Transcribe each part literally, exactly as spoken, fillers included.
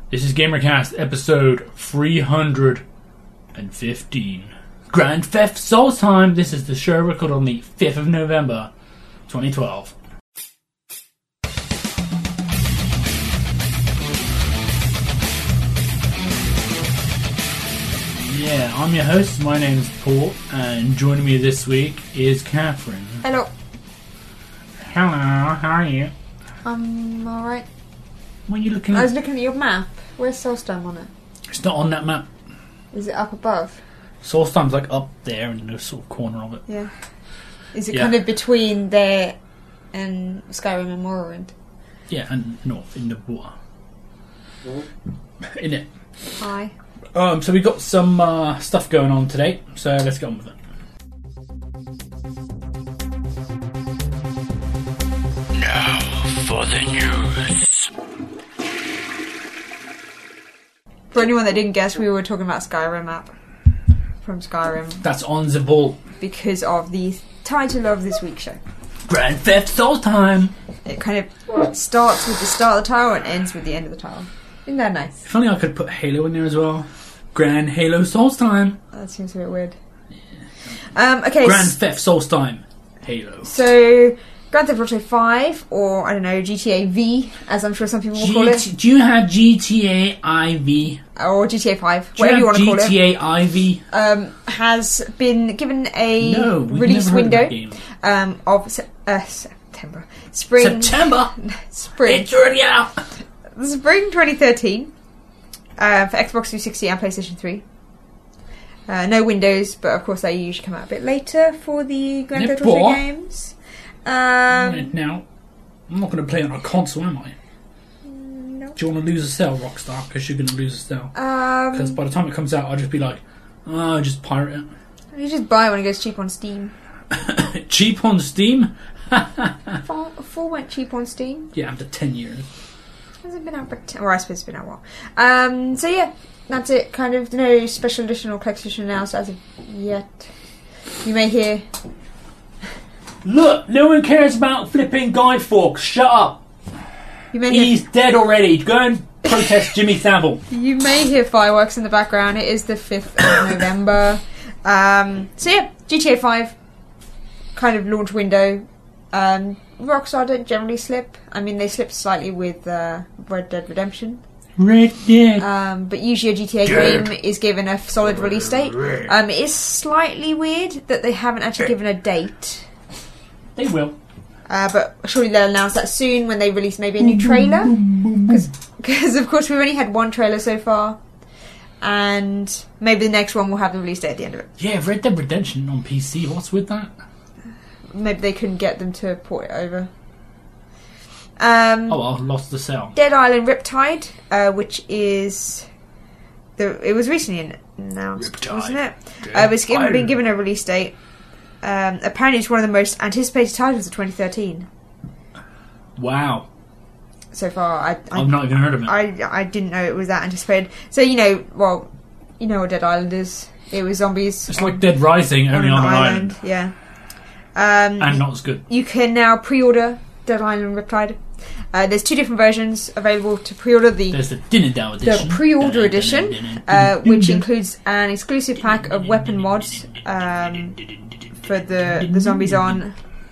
This is GamerCast episode three hundred fifteen. Grand Theft Souls time. This is the show recorded on the fifth of November, twenty twelve. Yeah, I'm your host. My name's Paul, and joining me this week is Catherine. Hello. Hello, how are you? I'm alright. What are you looking at? I was looking at your map. Where's Solstheim on it? It's not on that map. Is it up above? Solstheim's like up there in the sort of corner of it. Yeah. Is it Yeah. kind of between there and Skyrim and Morrowind? Yeah, and north in the water. In it. Aye. Um, so we got some uh, stuff going on today, so let's get on with it. Now for the news. For anyone that didn't guess, we were talking about Skyrim map from Skyrim That's on the ball. because of the title of this week's show. Grand Theft Souls time. It kind of starts with the start of the title and ends with the end of the title. Isn't that nice? If only I could put Halo in there as well. Grand Halo Souls time. That seems a bit weird. Um, okay. Grand s- Theft Souls time. Halo. So, Grand Theft Auto five, or I don't know, G T A V, as I'm sure some people will call G- it, do you have G T A I V? or G T A five, Do whatever you want to have call G it, T A I V? um, has been given a No, we've release never heard of window that game. um, of se- uh, September, spring, September. spring, It's already out. spring twenty thirteen uh, for Xbox three sixty and PlayStation three. Uh, no Windows, but of course they usually come out a bit later for the Grand Yeah, Theft Auto boy. games. Um, Now, I'm not going to play on a console, am I? no. Do you want to lose a cell, Rockstar? Because you're going to lose a cell. Because Um, by the time it comes out, I'll just be like, oh, just pirate you just buy when it goes cheap on Steam. it. Cheap on Steam? Four, four went cheap on Steam. Yeah, after ten years. Hasn't been out for ten, or I suppose it's been out a while. Um, so yeah, that's it. Kind of no special edition or collector's edition announced as of yet. You may hear. Look, no one cares about flipping Guy Fawkes. Shut up. You may He's hear. dead already. Go and protest Jimmy Savile. You may hear fireworks in the background. It is the fifth of November. Um, so yeah, G T A five kind of launch window. Um, Rockstar don't generally slip. I mean, they slipped slightly with uh, Red Dead Redemption. Red Dead. Um, but usually a G T A game is given a solid release date. Um, it is slightly weird that they haven't actually given a date. They will. Uh, but surely they'll announce that soon when they release maybe a new trailer. Because, of course, we've only had one trailer so far. And maybe the next one will have the release date at the end of it. Yeah, Red Dead Redemption on P C. What's with that? Maybe they couldn't get them to port it over. Um, Oh, I lost the cell. Dead Island Riptide, uh, which is... the it was recently announced, Riptide. wasn't it? Uh, it's given, been given a release date. Um, apparently it's one of the most anticipated titles of twenty thirteen Wow. so far. I, I, I've not even heard of it. I, I didn't know it was that anticipated. So, you know, well, you know what Dead Island is. It was zombies It's like Dead Rising, only on an island. Yeah. Um, And not as good. you can now pre-order Dead Island Riptide. Uh, there's two different versions available to pre-order. The There's the Dinner Down the edition. pre-order edition, uh, which includes an exclusive pack of weapon mods um, for the the zombies on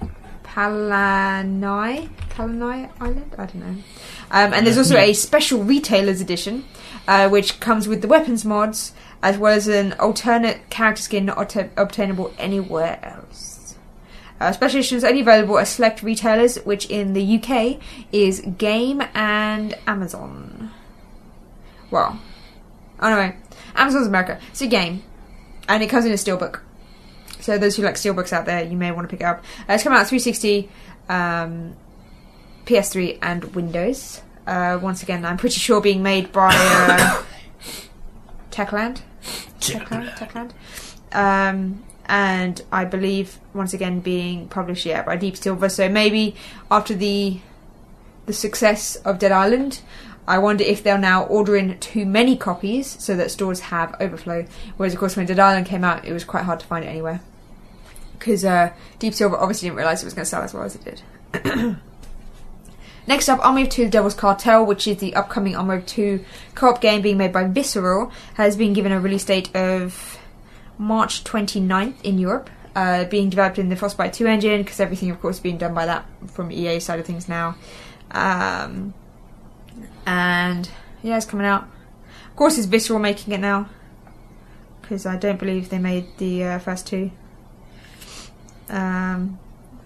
Palanai Palanai Island. I don't know. Um, and there's also a special retailers edition, uh, which comes with the weapons mods as well as an alternate character skin not obta- obtainable anywhere else. Uh, special editions only available at select retailers, which in the U K is Game and Amazon. Well, oh no, Amazon's America. It's a game, and it comes in a steelbook. So those who like steelbooks out there, you may want to pick it up. Uh, it's coming out three sixty, um, P S three, and Windows. Uh, once again, I'm pretty sure being made by uh, Techland. Techland. Techland. Um, and I believe once again being published yeah by Deep Silver. So maybe after the the success of Dead Island, I wonder if they'll now order in too many copies so that stores have overflow. Whereas of course when Dead Island came out, it was quite hard to find it anywhere because uh, Deep Silver obviously didn't realise it was going to sell as well as it did. Next up, Army of Two: The Devil's Cartel, which is the upcoming Army of Two co-op game being made by Visceral, has been given a release date of March twenty-ninth in Europe. Uh, being developed in the Frostbite two engine, because everything, of course, is being done by that from E A side of things now. Um, and yeah, it's coming out. Of course, it's Visceral making it now, because I don't believe they made the uh, first two. Um,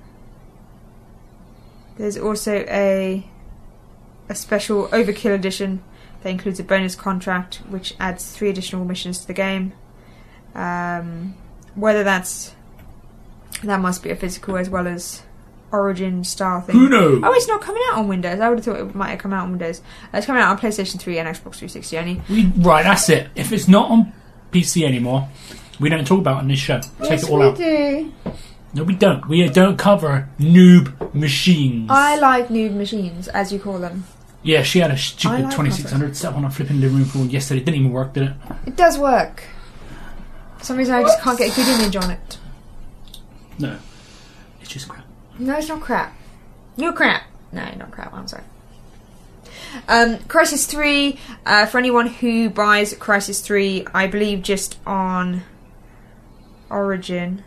there's also a a special Overkill edition that includes a bonus contract, which adds three additional missions to the game. Um, whether that's that must be a physical as well as Origin style thing. Who knows? Oh, it's not coming out on Windows. I would have thought it might have come out on Windows. Uh, it's coming out on PlayStation three and Xbox three sixty only. We, right, that's it. If it's not on P C anymore, we don't talk about it on this show. Take Yes, it all we out. do. No, we don't. We don't cover noob machines. I like noob machines, as you call them. Yeah, she had a I stupid like twenty-six hundred set up on a flipping living room floor yesterday. It didn't even work, did it? It does work. For some reason, I just can't get a good image on it. No. It's just crap. No, it's not crap. No crap. No, not crap. I'm sorry. Um, Crysis three. Uh, for anyone who buys Crysis three, I believe just on Origin.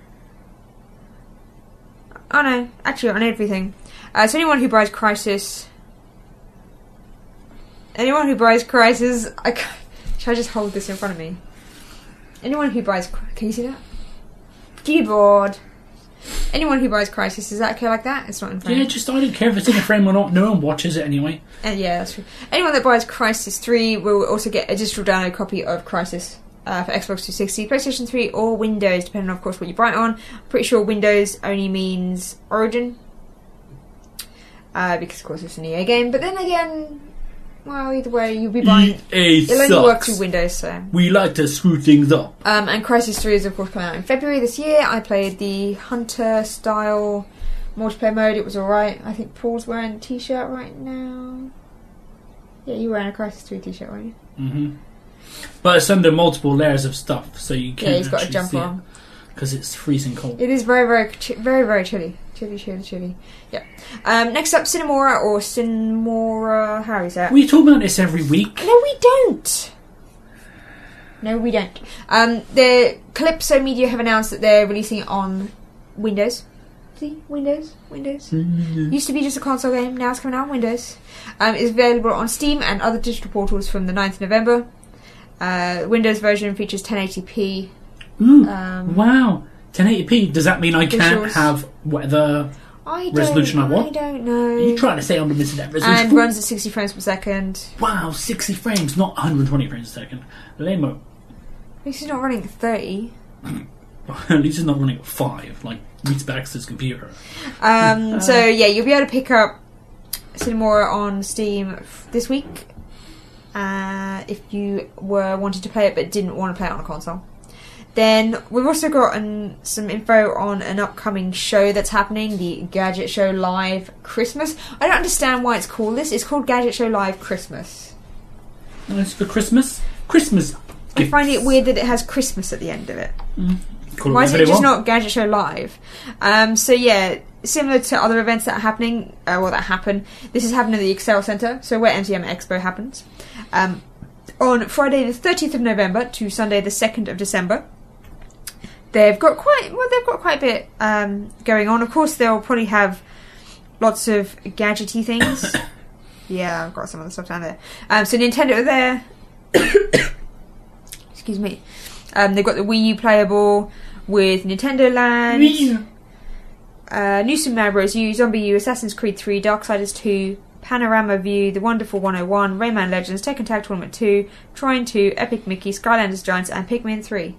Oh no, actually on everything. Uh, so anyone who buys Crysis, anyone who buys Crysis, I can't, should I just hold this in front of me? Anyone who buys, can you see that? Keyboard. Anyone who buys Crysis, is that okay like that? It's not in frame. Yeah, just I don't care if it's in a frame or not. No one watches it anyway. And yeah, that's true. Anyone that buys Crysis three will also get a digital download copy of Crysis uh, for Xbox three sixty, PlayStation three, or Windows, depending on, of course, what you buy it on. Pretty sure Windows only means Origin, uh, because, of course, it's an E A game. But then again, well, either way, you'll be buying... E A it'll only work through Windows, so... We like to screw things up. Um, and Crysis three is, of course, coming out in February this year. I played the Hunter-style multiplayer mode. It was alright. I think Paul's wearing a t-shirt right now. Yeah, you're wearing a Crysis three t-shirt, weren't you? Mm-hmm. But it's under multiple layers of stuff, so you can't Yeah, he's got a actually jumper see it, on. because it's freezing cold. It is very, very, chi- very, very chilly. Chilly, chilly, chilly. Yeah. Um, next up, Cinemora, or Cinemora... How is that? We talk about this every week. No, we don't. No, we don't. Um, the Calypso Media have announced that they're releasing it on Windows. See? Windows. Windows. Mm-hmm. Used to be just a console game, now it's coming out on Windows. Um, it's available on Steam and other digital portals from the ninth of November. Uh, Windows version features ten eighty p. Ooh, Um, wow. ten eighty p, does that mean I can't Visuals. have whatever I don't, resolution I want? I don't know. Are you trying to say I'm missing that resolution? And runs at sixty frames per second. Wow, sixty frames, not one hundred twenty frames a second. Lame-o. At least it's not running at thirty. At least it's not running at five, like Reese Baxter's computer. Um, Uh. so yeah, you'll be able to pick up Cinemora on Steam f- this week. Uh, if you were wanted to play it but didn't want to play it on a console. Then we've also got an, some info on an upcoming show that's happening, the Gadget Show Live Christmas. I don't understand why it's called this. It's called Gadget Show Live Christmas. And it's for Christmas. Christmas I find it weird that it has Christmas at the end of it. Mm. Call Why is whatever it they just want. not Gadget Show Live? Um, so yeah, similar to other events that are happening, uh, well that happen, this is happening at the Excel Centre, so where M T M Expo happens. Um, on Friday the thirtieth of November to Sunday the second of December. They've got quite well. They've got quite a bit um, going on. Of course, they'll probably have lots of gadgety things. Yeah, I've got some of the stuff down there. Um, so Nintendo are there. Excuse me. Um, they've got the Wii U playable with Nintendo Land. Wii U. Uh, New Super Mario Bros. U, Zombie U, Assassin's Creed three, Darksiders two, Panorama View, The Wonderful one oh one, Rayman Legends, Tekken Tag Tournament two, Trine two, Epic Mickey, Skylanders Giants, and Pikmin three.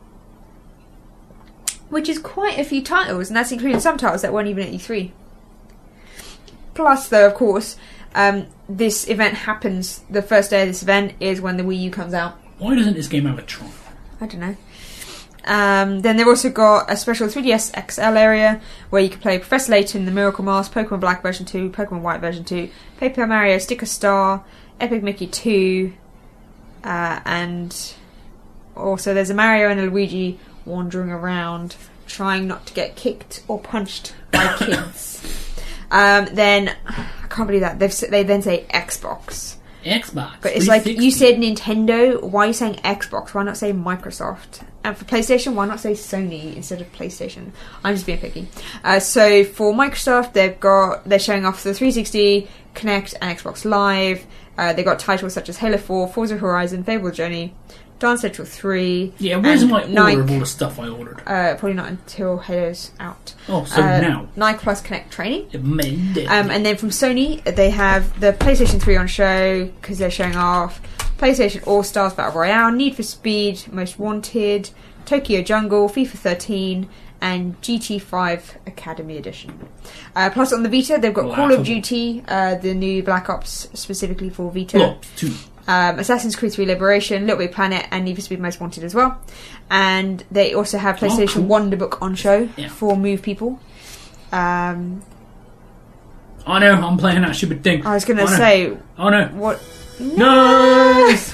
Which is quite a few titles, and that's including some titles that weren't even at E three. Plus, though, of course, um, this event happens, the first day of this event is when the Wii U comes out. Why doesn't this game have a Tron? I don't know. Um, then they've also got a special three D S X L area where you can play Professor Layton, The Miracle Mask, Pokemon Black version two, Pokemon White version two, Paper Mario Sticker Star, Epic Mickey two, uh, and also there's a Mario and a Luigi wandering around trying not to get kicked or punched by kids. Um, then I can't believe that they've they then say Xbox. Xbox. But it's like you said Nintendo. Why are you saying Xbox? Why not say Microsoft? And for PlayStation, why not say Sony instead of PlayStation? I'm just being picky. Uh, so for Microsoft, they've got they're showing off the three sixty, Kinect, and Xbox Live. Uh, they got titles such as Halo four, Forza Horizon, Fable Journey, Dance Central three. Yeah, where's my order Nike, of all the stuff I ordered? Uh, probably not until Halo's out. Oh, so uh, now. Nike Plus Kinect training. It made it. Um, and then from Sony, they have the PlayStation three on show because they're showing off PlayStation All Stars Battle Royale, Need for Speed, Most Wanted, Tokyo Jungle, FIFA thirteen, and G T five Academy Edition. Uh, plus on the Vita, they've got Call of Duty, uh, the new Black Ops specifically for Vita. Black Ops two. Um, Assassin's Creed three Liberation, Little Big Planet, and Need for Speed Most Wanted as well. And they also have PlayStation oh, cool. Wonderbook on show yeah. for Move People. Um, I know, I'm playing that stupid thing. I was going to oh, say... No. Oh no. What? No! Nice!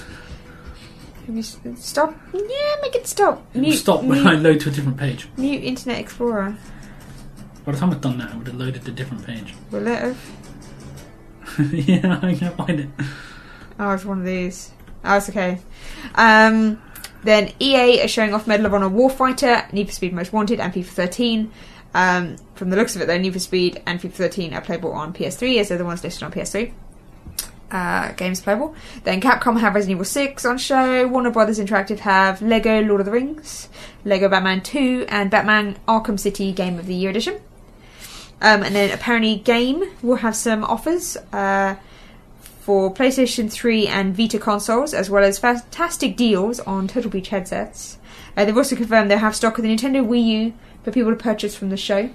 Stop. Yeah, make it stop. Mute, stop when mute, I load to a different page. Mute Internet Explorer. By the time I've done that, I would have loaded to a different page. Will it have? Yeah, I can't find it. Oh, it's one of these. Oh, it's okay. Um, then E A are showing off Medal of Honor Warfighter, Need for Speed Most Wanted, and FIFA thirteen. Um, from the looks of it, though, Need for Speed and FIFA thirteen are playable on P S three, as they're the ones listed on P S three. Uh, games playable. Then Capcom have Resident Evil six on show. Warner Brothers Interactive have Lego Lord of the Rings, Lego Batman two, and Batman Arkham City Game of the Year Edition. Um, and then apparently Game will have some offers uh, for PlayStation three and Vita consoles, as well as fantastic deals on Turtle Beach headsets. Uh, they've also confirmed they'll have stock of the Nintendo Wii U for people to purchase from the show.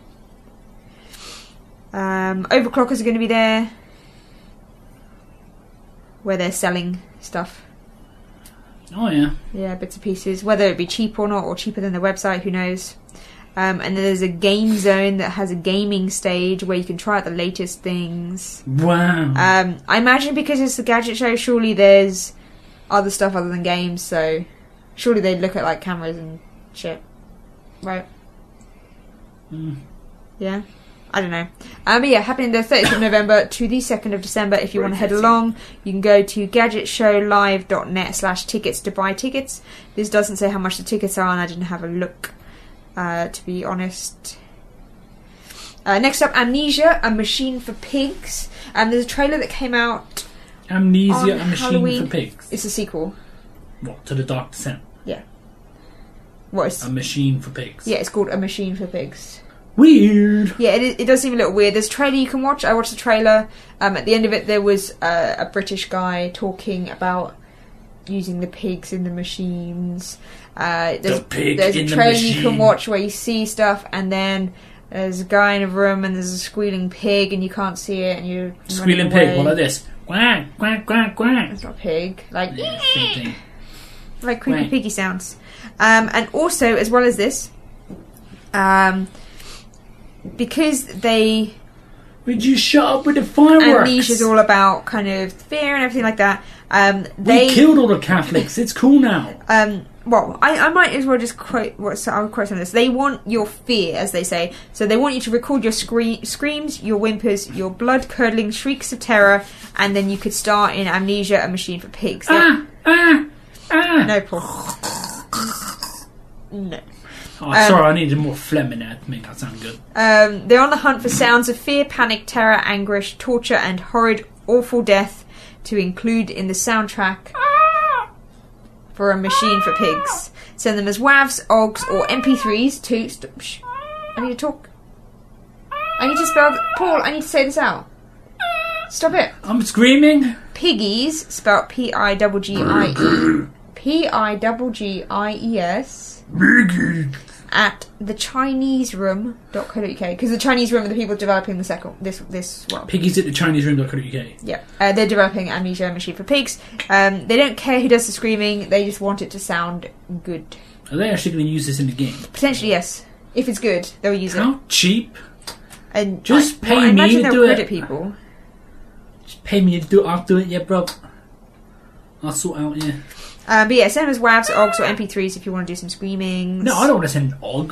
Um, overclockers are going to be there, where they're selling stuff. Oh yeah. Yeah, bits and pieces. Whether it be cheap or not, or cheaper than their website, who knows. Um, and then there's a game zone that has a gaming stage where you can try out the latest things. Wow. Um, I imagine because it's a gadget show, surely there's other stuff other than games, so surely they'd look at like cameras and shit. Right? Mm. Yeah? I don't know. Um, but yeah, happening the thirtieth of November to the second of December. If you want to head along, you can go to gadgetshowlive.net slash tickets to buy tickets. This doesn't say how much the tickets are, and I didn't have a look, uh, to be honest. Uh, next up, Amnesia, A Machine for Pigs. Um, there's a trailer that came out Amnesia, on A Machine Halloween. for Pigs. It's a sequel. What, to the Dark Descent? Yeah. What is? A Machine for Pigs. Yeah, it's called A Machine for Pigs. Weird. Yeah, it, it does seem a little weird. There's a trailer you can watch. I watched the trailer. Um, at the end of it, there was uh, a British guy talking about using the pigs in the machines. Uh, there's The pig there's in a the trailer you machine. can watch where you see stuff, and then there's a guy in a room, and there's a squealing pig, and you can't see it, and you're Squealing running away. pig, what like this? Quack, quack, quack, quack. It's not a pig. Like, Yeah, same thing. like creepy Quack. piggy sounds. Um, and also, as well as this, um, because they... Would you shut up with the fireworks? Amnesia's all about kind of fear and everything like that. Um, they we killed all the Catholics. It's cool now. Um, well, I, I might as well just quote. What, so I'll quote some of this. They want your fear, as they say. So they want you to record your scree- screams, your whimpers, your blood-curdling shrieks of terror, and then you could star in Amnesia: A Machine for Pigs. Ah, ah, ah. No, Paul. No. Oh, Um, sorry, I needed more phlegm in there to make that sound good. Um, they're on the hunt for sounds of fear, panic, terror, anguish, torture, and horrid, awful death to include in the soundtrack for A Machine for Pigs. Send them as WAVs, O G S, or M P threes to... St- shh. I need to talk. I need to spell... Paul, I need to say this out. Stop it. I'm screaming. Piggies, spelled P I G G I E. P I G G I E S. At the Chinese room dot co dot uk, because the Chinese room are the people developing the second this this well Piggies at the Chinese room dot co dot uk. yeah uh, they're developing Amnesia: A Machine for Pigs. Um, they don't care who does the screaming, they just want it to sound good. Are they actually going to use this in the game? Potentially, yes. If it's good, they'll use How it. cheap? And Just I, pay well, I me imagine to they'll do it. credit people. Just pay me to do it. I'll do it, yeah, bro. I'll sort out, yeah. Um, but yeah, send them as WAVs, O G S, or M P threes if you want to do some screamings. No, I don't want to send Og.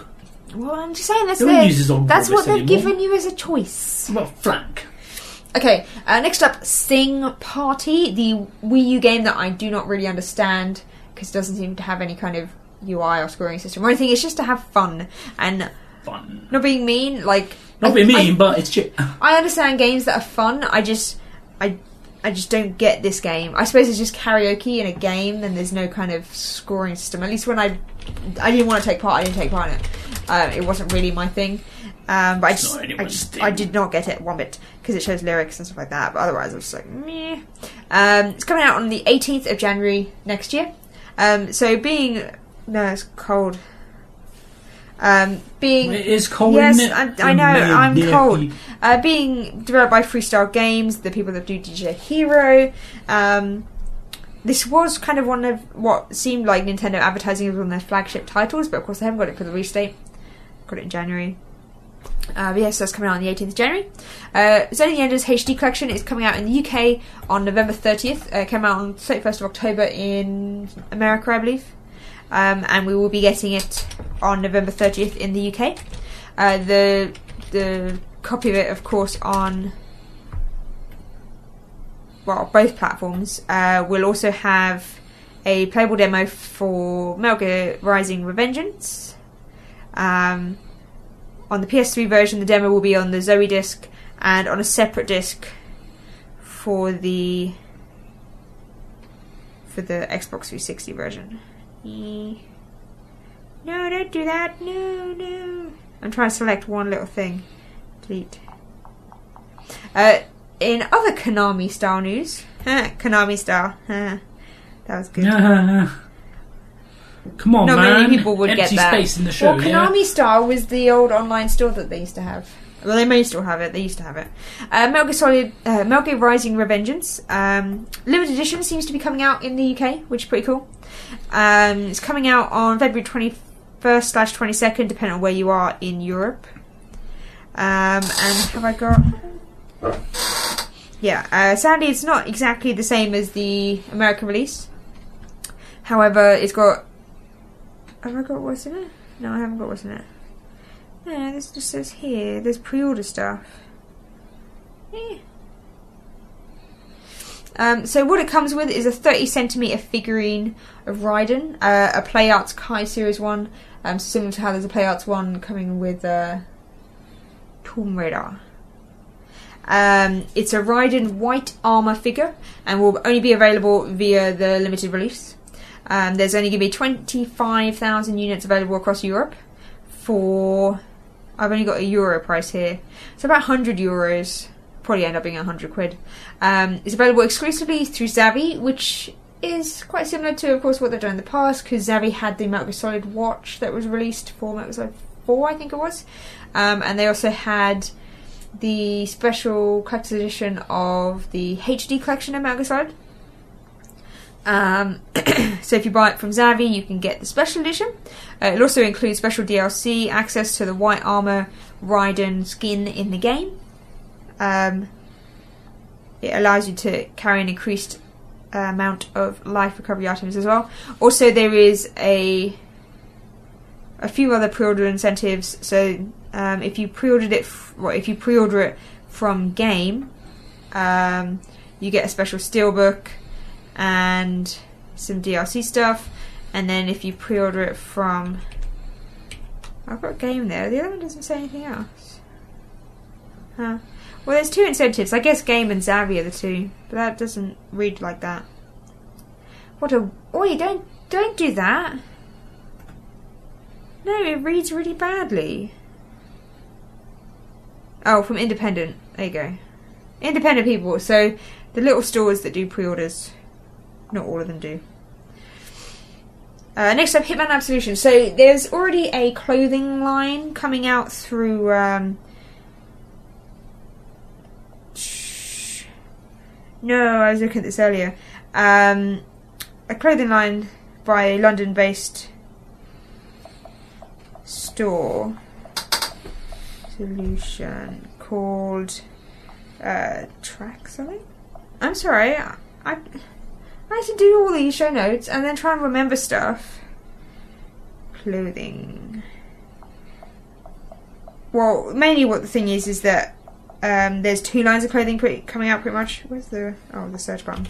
Well, I'm just saying that's No one their- uses on that's what they've anymore. given you as a choice. What about Flank? Okay, uh, next up, Sing Party, the Wii U game that I do not really understand because it doesn't seem to have any kind of U I or scoring system or anything. It's just to have fun and Fun. not being mean. Like Not I, being mean, I, but it's shit. I understand games that are fun. I just, I, I just don't get this game. I suppose it's just karaoke in a game, and there's no kind of scoring system. At least when I, I didn't want to take part. I didn't take part in it. Uh, it wasn't really my thing. Um, but I just, I, just I did not get it one bit because it shows lyrics and stuff like that. But otherwise, I was just like, meh. Um, it's coming out on the eighteenth of January next year. Um, so being no, it's cold. Um, being It is cold. yes, isn't it? I, I know I'm Dear cold. people. Uh, being developed by Freestyle Games, the people that do D J Hero. Um, this was kind of one of what seemed like Nintendo advertising as one of their flagship titles, but of course they haven't got it for the release date. Got it in January. Uh, but yes, that's coming out on the eighteenth of January. Uh, Zelda the Enders H D Collection is coming out in the U K on November thirtieth. Uh, came out on thirty-first of October in America, I believe. Um, and we will be getting it on November thirtieth in the U K. Uh, the the copy of it, of course, on well both platforms. Uh, will also have a playable demo for Metal Gear Rising: Revengeance. Um, on the P S three version, the demo will be on the Zoe disc, and on a separate disc for the for the Xbox three sixty version. No, don't do that. No, no. I'm trying to select one little thing. Delete. Uh, in other Konami style news, Konami style, that was good. Come on, Not man. many people would Empty get that. space in the show, well, yeah? Konami Star was the old online store that they used to have. Well, they may still have it. They used to have it. Uh, Metal Gear Solid, uh, Metal Gear Rising: Revengeance. Um, limited edition seems to be coming out in the U K, which is pretty cool. Um, it's coming out on February twenty-first slash twenty-second, depending on where you are in Europe. Um, and have I got... Yeah, uh, sadly it's not exactly the same as the American release. However, it's got... Have I got what's in it? No, I haven't got what's in it. No, this just says here. There's pre-order stuff. Eh. Um, so what it comes with is a thirty centimeter figurine of Raiden, uh, a PlayArts Kai Series one, um, similar to how there's a PlayArts one coming with uh, Tomb Raider. Um, it's a Raiden white armour figure and will only be available via the limited release. Um, there's only going to be twenty-five thousand units available across Europe for... I've only got a euro price here. It's about one hundred euros. Probably end up being one hundred quid. Um, it's available exclusively through Zavvi, which is quite similar to, of course, what they've done in the past, because Zavvi had the Metal Gear Solid watch that was released for Metal Gear Solid four, I think it was. Um, and they also had the special collector's edition of the H D collection of Metal Gear Solid. Um, so if you buy it from Zavvi, you can get the special edition. Uh, it also includes special D L C, access to the white armor Raiden skin in the game. Um, it allows you to carry an increased uh, amount of life recovery items as well. Also, there is a a few other pre-order incentives. So um, if you pre-ordered it, f- well, if you pre-order it from game, um, you get a special steelbook and some D L C stuff. And then if you pre-order it from... I've got a game there. The other one doesn't say anything else. Huh. Well, there's two incentives. I guess Game and Zavvi are the two. But that doesn't read like that. What a... Oi, don't, don't do that. No, it reads really badly. Oh, from Independent. There you go. Independent people. So, the little stores that do pre-orders... Not all of them do. Uh, next up, Hitman Absolution. So there's already a clothing line coming out through... Um, sh- no, I was looking at this earlier. Um, a clothing line by a London-based store. Solution called uh, Track something? I'm sorry. I... I I have to do all these show notes and then try and remember stuff. Clothing. well, mainly what the thing is is that um, there's two lines of clothing pretty, coming out pretty much. Where's the oh the search button?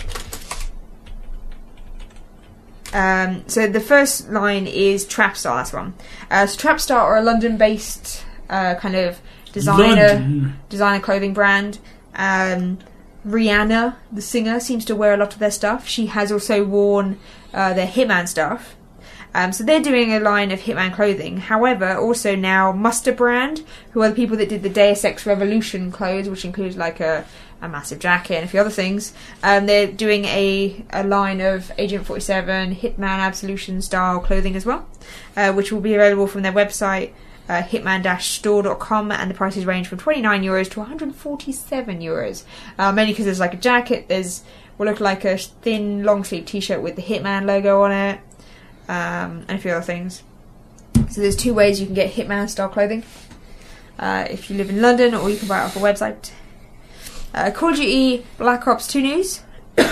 Um, so the first line is Trapstar. That's one. Uh, so Trapstar are a London-based uh, kind of designer London. designer clothing brand. Um, Rihanna, the singer, seems to wear a lot of their stuff. She has also worn uh, their Hitman stuff. Um, so they're doing a line of Hitman clothing. However, also now Muster Brand, who are the people that did the Deus Ex Revolution clothes, which includes like a, a massive jacket and a few other things. Um, they're doing a, a line of Agent forty-seven, Hitman Absolution style clothing as well, uh, which will be available from their website, uh, hitman dash store dot com, and the prices range from twenty-nine euros to one hundred forty-seven euros. Uh, mainly because there's like a jacket, there's what look like a thin long sleeve t-shirt with the Hitman logo on it. Um, and a few other things. So there's two ways you can get Hitman style clothing. Uh, if you live in London, or you can buy it off a website. Uh, Call of Duty Black Ops two news.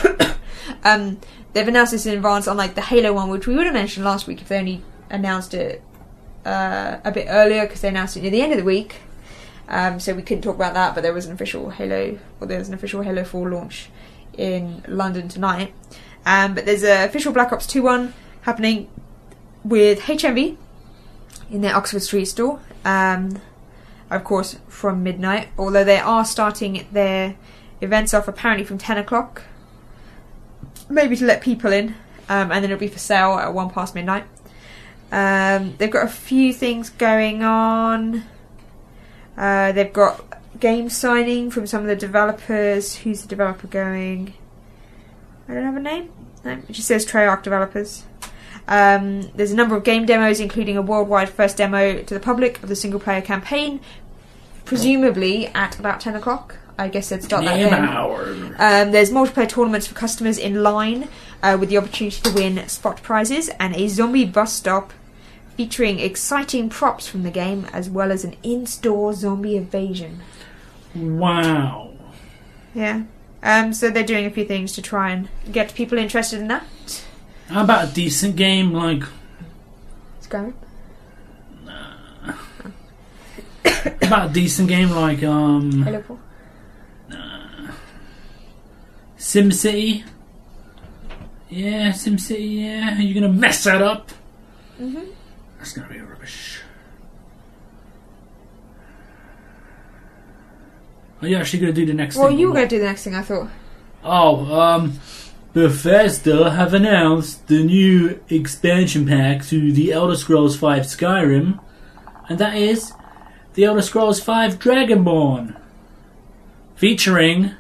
um, they've announced this in advance on like the Halo one, which we would have mentioned last week if they only announced it uh, a bit earlier, because they announced it near the end of the week. Um, so we couldn't talk about that, but there was an official Halo, or there was an official Halo four launch in London tonight. Um, but there's an official Black Ops two one happening with H M V in their Oxford Street store, um, of course from midnight, although they are starting their events off apparently from ten o'clock, maybe to let people in, um, and then it'll be for sale at one past midnight. Um, they've got a few things going on. Uh, they've got game signing from some of the developers. Who's the developer going? I don't have a name. No, it just says Treyarch developers. Um, there's a number of game demos, including a worldwide first demo to the public of the single-player campaign, presumably at about ten o'clock. I guess they'd start that Game then. hour. Um, there's multiplayer tournaments for customers in line, uh, with the opportunity to win spot prizes, and a zombie bus stop featuring exciting props from the game, as well as an in-store zombie evasion. Wow. Yeah. Um, so they're doing a few things to try and get people interested in that. How about a decent game like... Skyrim? Nah. How about a decent game like... um? Halo four? Nah. SimCity? Yeah, SimCity, yeah. Are you going to mess that up? Mm-hmm. That's going to be rubbish. Are you actually going to do the next well, thing? Well, you were going to do the next thing, I thought. Oh, um... Bethesda have announced the new expansion pack to The Elder Scrolls five Skyrim, and that is The Elder Scrolls five Dragonborn, featuring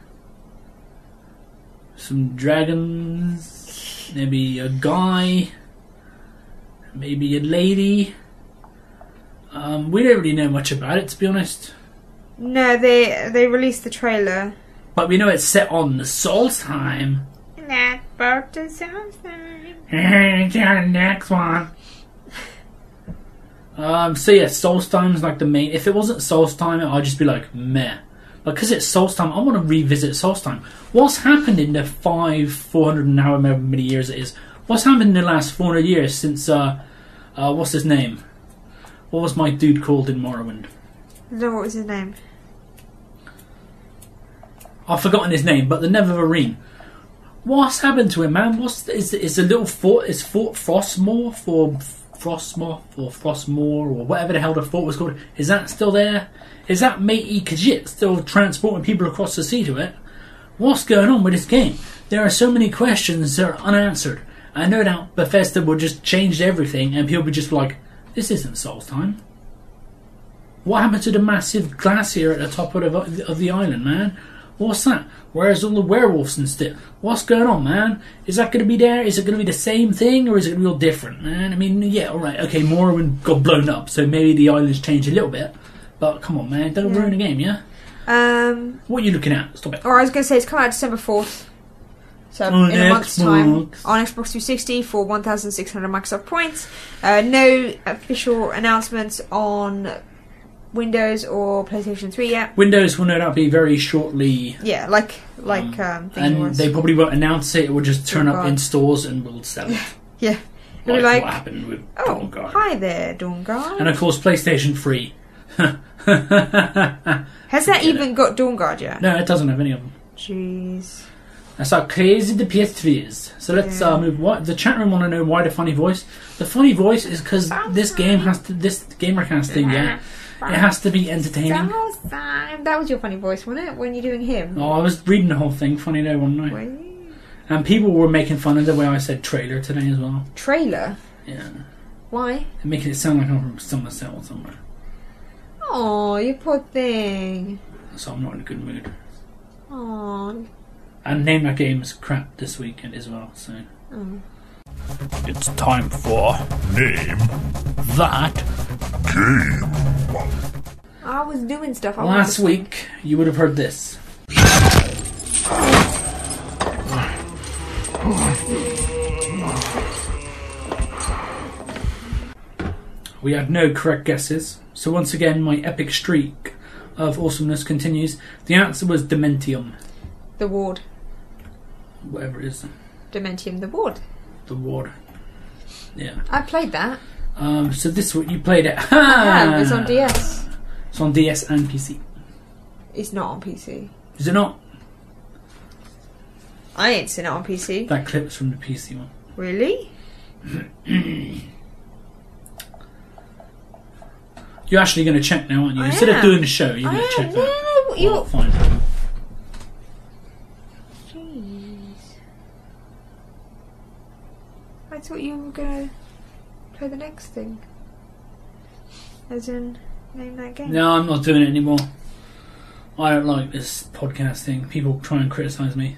some dragons, maybe a guy, maybe a lady. Um, we don't really know much about it, to be honest. No, they they released the trailer. But we know it's set on the Solstheim. Not about the Solstheim. Hey, the next one. Um, so yeah, Solstheim's like the main. If it wasn't Solstheim, I'd just be like, meh. But because it's Solstheim, I want to revisit Solstheim. What's happened in the five, four hundred and however many years it is? What's happened in the last four hundred years since, uh, uh, what's his name? What was my dude called in Morrowind? I don't know what was his name. I've forgotten his name, but the Nevermarine. What's happened to him, man? What's is is a little fort? Is Fort Frostmoor for Frostmoor or Frostmoor or whatever the hell the fort was called? Is that still there? Is that matey Khajiit still transporting people across the sea to it? What's going on with this game? There are so many questions that are unanswered. I no doubt Bethesda will just change everything, and people will just be like, "This isn't Solstheim. What happened to the massive glacier at the top of the, of the island, man? What's that? Where's all the werewolves and stuff? What's going on, man? Is that going to be there? Is it going to be the same thing, or is it going to be all different, man? I mean, yeah, alright, okay, Morrowind got blown up, so maybe the island's changed a little bit. But come on, man, don't Yeah. ruin the game, yeah? Um, What are you looking at? Stop it. or I was going to say it's coming out December fourth. So On in a month's time. Xbox. On Xbox three sixty for one thousand six hundred Microsoft points. Uh, no official announcements on Windows or PlayStation three yet. Windows will no doubt be very shortly, Yeah, like like um, thing and was. they probably won't announce it. It will just turn Oh, up God. in stores and we'll sell it. Yeah. It'll Like, be like, what happened with oh, Dawnguard. hi there, Dawnguard. And of course, PlayStation three. Has that even got Dawnguard yet? No, it doesn't have any of them. Jeez. That's how crazy the P S three is. So let's Yeah. uh, move. What the chat room want to know why the funny voice? The funny voice is because this game has to. This Gamercast thing, yeah, it has to be entertaining. That was your funny voice, wasn't it? When you're doing him. Oh, I was reading the whole thing. Funny though, wasn't I? Wait. And people were making fun of the way I said trailer today as well. Trailer? Yeah, Why? making it sound like I'm from Somerset or somewhere. Oh, you poor thing. So I'm not in a good mood. Oh. And Name That Game's crap this weekend as well. So Oh. It's time for Name That Game. I was doing stuff. I last wanted- week you would have heard this. We had no correct guesses, so once again my epic streak of awesomeness continues. The answer was Dementium, The Ward. whatever it is, Dementium the Ward. the ward. Yeah. I played that. Um, so this week you played it. I have. It's on D S. It's on D S and P C. It's not on P C. Is it not? I ain't seen it on P C. That clip's from the P C one. Really? You're actually going to check now, aren't you? I Instead am. of doing the show, you're I going to am. check No, that. no, no. You. Oh, fine. Jeez. I thought you were gonna play the next thing. As in, name that game. No, I'm not doing it anymore. I don't like this podcast thing. People try and criticise me.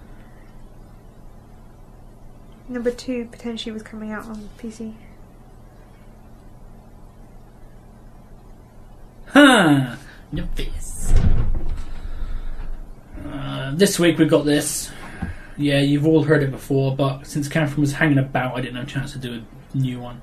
Number two potentially was coming out on P C. Ha! Your face. Uh, this week we got this. Yeah, you've all heard it before, but since Catherine was hanging about, I didn't have a chance to do a new one.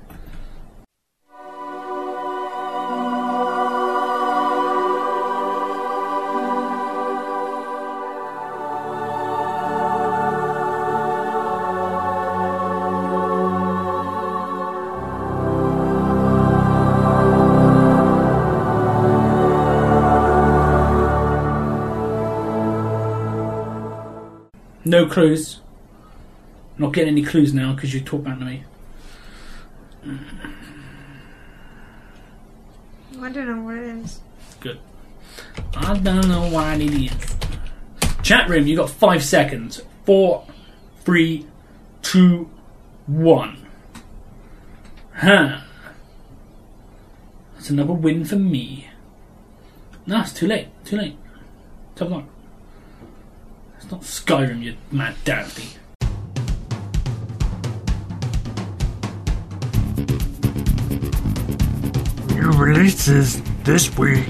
No clues. Not getting any clues now because you talk back to me. I don't know what it is. Good. I don't know what it is. Chat room, you got five seconds. Four, three, two, one. Huh. That's another win for me. No, it's too late. Too late. Tough luck. It's not Skyrim, you mad dowdy. New releases this week.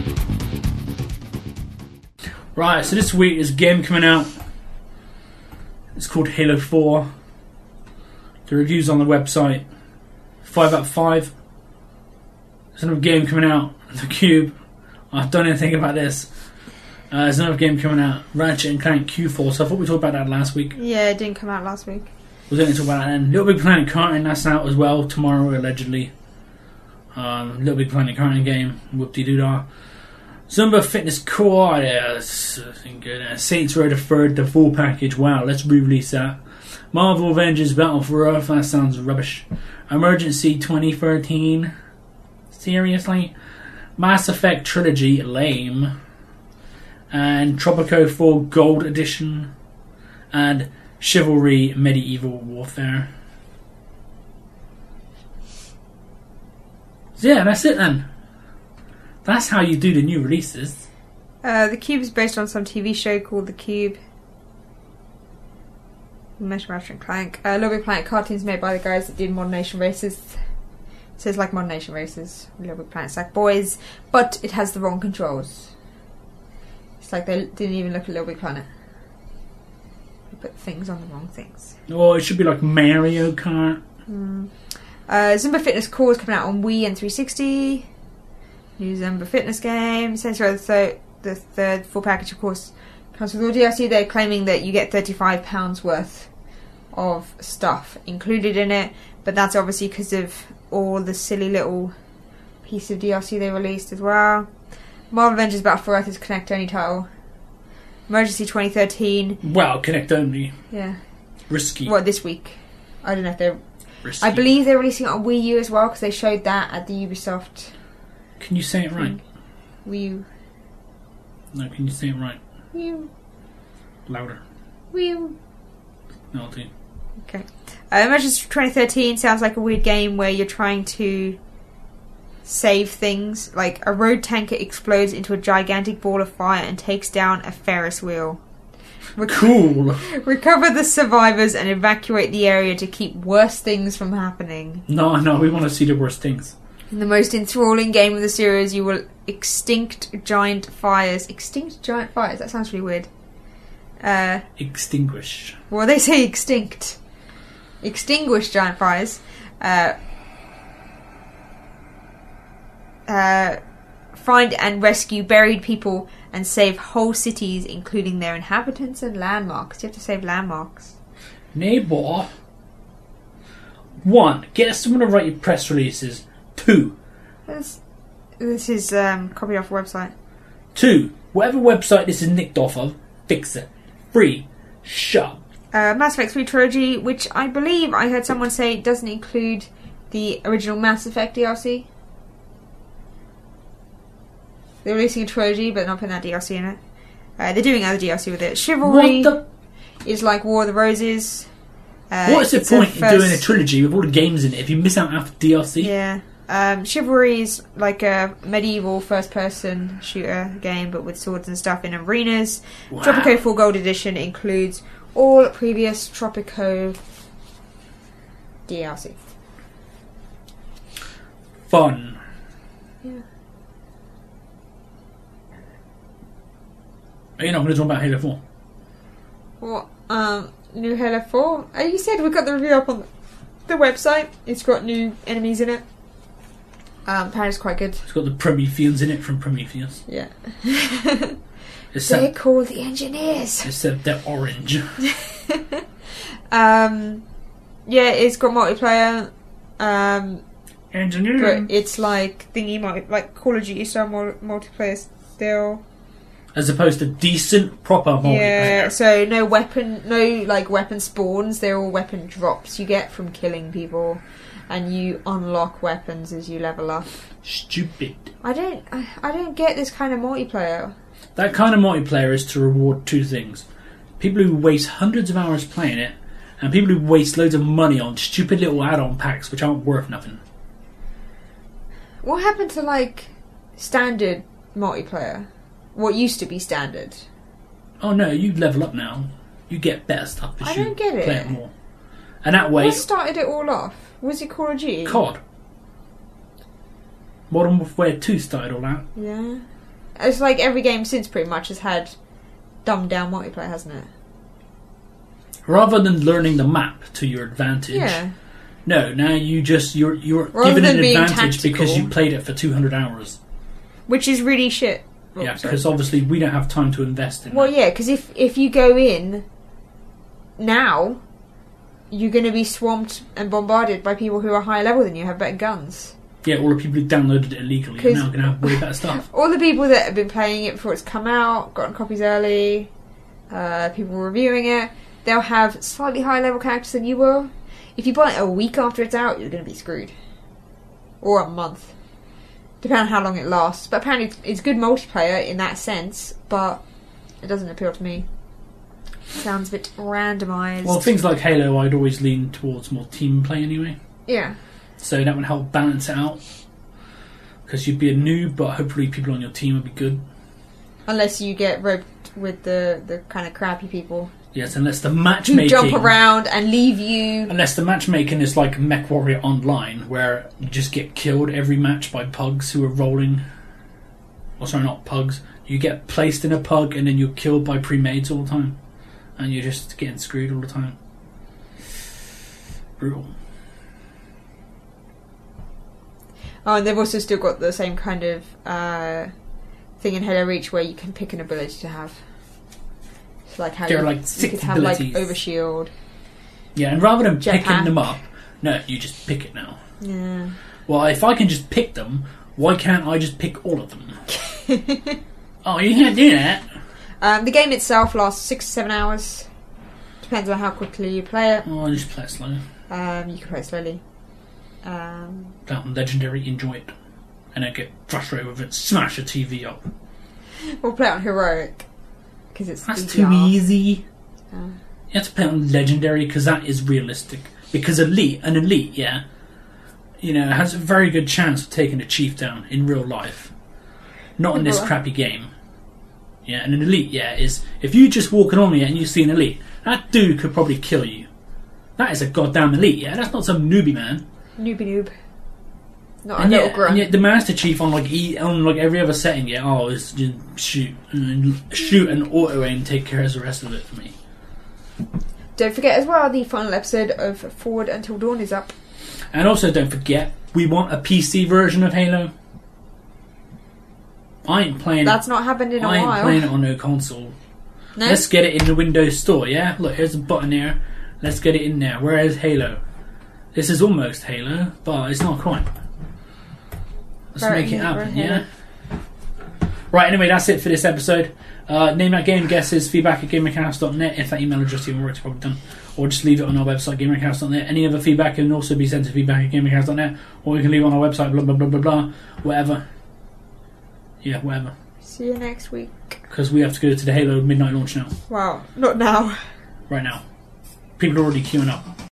Right, so this week is a game coming out. It's called Halo four. The review's on the website. Five out of five. There's another game coming out. The Cube. I don't know anything about this. Uh, there's another game coming out. Ratchet and Clank Q Force. I thought we talked about that last week. Yeah, it didn't come out last week. We was going to talk about that then. Little Big Planet Karting, that's out as well tomorrow, allegedly. Um, Little Big Planet Karting game. Whoop-de-doo-dah. Zumba Fitness Core, yeah, that's uh, good. Uh, Saints Row the Third, the full package. Wow, let's re-release that. Marvel Avengers Battle for Earth, that sounds rubbish. Emergency twenty thirteen, seriously? Mass Effect Trilogy, lame. And Tropico four Gold Edition. And Chivalry Medieval Warfare. So yeah, that's it then. That's how you do the new releases. Uh, the Cube is based on some T V show called The Cube. Mesh Ratchet and Clank. Uh, Little Big Planet cartoons made by the guys that did Modern Nation Races. It says like Modern Nation Races. Little Big Planet Sack Boys. But it has the wrong controls. It's like they didn't even look at Little Big Planet. They put things on the wrong things. Oh, it should be like Mario Kart. Mm. Uh, Zumba Fitness Core is coming out on Wii and three sixty. New Zumba Fitness game. Saints Row the third, the third full package, of course, comes with all D L C. They're claiming that you get thirty-five pounds worth of stuff included in it, but that's obviously because of all the silly little piece of D L C they released as well. Marvel Avengers Battle for Earth is Connect only title. Emergency twenty thirteen. Wow, Connect only. Yeah. Risky. What, this week? I don't know if they're... Risky. I believe they're releasing it on Wii U as well, because they showed that at the Ubisoft... Can you say it right? Wii U. No, can you say it right? Wii U. Louder. Wii U. No, I'll do. Okay. Uh, Emergency twenty thirteen sounds like a weird game where you're trying to save things. Like, a road tanker explodes into a gigantic ball of fire and takes down a Ferris wheel. Rec- Cool. Recover the survivors and evacuate the area to keep worse things from happening. No, no, we want to see the worst things. In the most enthralling game of the series, you will extinct giant fires. Extinct giant fires? That sounds really weird. Uh, Extinguish. well, they say extinct. Extinguish giant fires. Uh, uh, find and rescue buried people and save whole cities, including their inhabitants and landmarks. You have to save landmarks. Neighbour. One, get someone to write your press releases. Two. This, this is um, copied off a website. Two, whatever website this is nicked off of, fix it. Three, shut. Uh, Mass Effect three Trilogy, which I believe I heard someone say doesn't include the original Mass Effect D L C. They're releasing a trilogy, but not putting that D L C in it. Uh, they're doing other D L C with it. Chivalry What the... is like War of the Roses. Uh, What is the it's a point in first- doing a trilogy with all the games in it if you miss out after D L C? Yeah. Um, Chivalry is like a medieval first-person shooter game, but with swords and stuff in arenas. Wow. Tropico Full Gold Edition includes all previous Tropico D L C. Fun. Yeah. Are you not going to talk about Halo four? What? Um, new Halo four? Uh, you said we got the review up on the website. It's got new enemies in it. Um, apparently it's quite good. It's got the Prometheans in it from Prometheus. Yeah. Except, They're called the Engineers. except they're orange. um, yeah, it's got multiplayer. Um, Engineer. but it's like thingy, multi- like Call of Duty style mul- multiplayer still. As opposed to decent, proper multiplayer. Yeah, so no weapon, no like weapon spawns. They're all weapon drops you get from killing people, and you unlock weapons as you level up. Stupid. I don't, I, I don't get this kind of multiplayer. That kind of multiplayer is to reward two things. People who waste hundreds of hours playing it, and people who waste loads of money on stupid little add-on packs which aren't worth nothing. What happened to like standard multiplayer? What used to be standard? Oh no, you level up now. You get better stuff as I you don't get play it. it more. And that way, What started it all off? Was it Call of Duty? C O D. Modern Warfare two started all that. Yeah. It's like every game since pretty much has had dumbed down multiplayer, hasn't it? Rather than learning the map to your advantage. Yeah. No, now you just you're you're Rather given than an being advantage tactical. because you played it for two hundred hours. Which is really shit. Oh, yeah, sorry. because obviously we don't have time to invest in Well, that. yeah, because if, if you go in now, you're going to be swamped and bombarded by people who are higher level than you, have better guns. Yeah, all the people who downloaded it illegally are 'Cause- now going to have way better stuff. All the people that have been playing it before it's come out, gotten copies early, uh, people reviewing it, they'll have slightly higher level characters than you will. If you buy it a week after it's out, you're going to be screwed. Or a month. Depending on how long it lasts. But apparently it's, it's good multiplayer in that sense, but it doesn't appeal to me. Sounds a bit randomised. Well, things like Halo, I'd always lean towards more team play anyway. Yeah. So that would help balance it out. Because you'd be a noob, but hopefully people on your team would be good. Unless you get roped with the, the kind of crappy people Yes, unless the who matchmaking... jump around and leave you. Unless the matchmaking is like MechWarrior Online, where you just get killed every match by pugs who are rolling. Or sorry, not pugs. You get placed in a pug and then you're killed by pre-mades all the time. And you're just getting screwed all the time. Brutal. Oh, and they've also still got the same kind of uh, thing in Halo Reach where you can pick an ability to have. So like how There you, are like you six could have like abilities. Overshield. Yeah, and rather than Jetpack. picking them up, no, you just pick it now. Yeah. Well, if I can just pick them, Why can't I just pick all of them? Oh, you can't do that. Um, the game itself lasts six to seven hours. Depends on how quickly you play it. Oh, I just play it slowly. Um, you can play it slowly. Um, Play on Legendary, enjoy it. And then get frustrated with it, smash the T V up. we'll play it on Heroic. Because it's That's D V too R. easy. Uh, You have to play on Legendary because that is realistic. Because Elite, an Elite, yeah, you know, has a very good chance of taking a Chief down in real life. Not in this Well. crappy game. Yeah, and an Elite, yeah, is... If you just walking on here and you see an Elite, that dude could probably kill you. That is a goddamn Elite, yeah? That's not some newbie man. Newbie noob. Not And a little yet, grunt. and yet the Master Chief on like e, on like every other setting, yeah, oh, it's just shoot, and shoot and auto aim, take care of the rest of it for me. Don't forget as well, the final episode of Forward Until Dawn is up. And also, don't forget, we want a P C version of Halo. I ain't playing. That's not happened in a I ain't while. playing it on no console. No? Let's get it in the Windows Store. Yeah, look, here's a button here. Let's get it in there. Where is Halo? This is almost Halo, but it's not quite. Let's Right, make it yeah, happen. right, Yeah. Right. Anyway, that's it for this episode. Uh, name that game guesses, feedback at gamercast dot net. If that email address even works, probably done. Or just leave it on our website, gamercast dot net. Any other feedback can also be sent to feedback at gamercast dot net. Or you can leave it on our website, blah, blah, blah, blah, blah. Whatever. Yeah, whatever. See you next week. Because we have to go to the Halo midnight launch now. Wow, not now. Right now. People are already queuing up.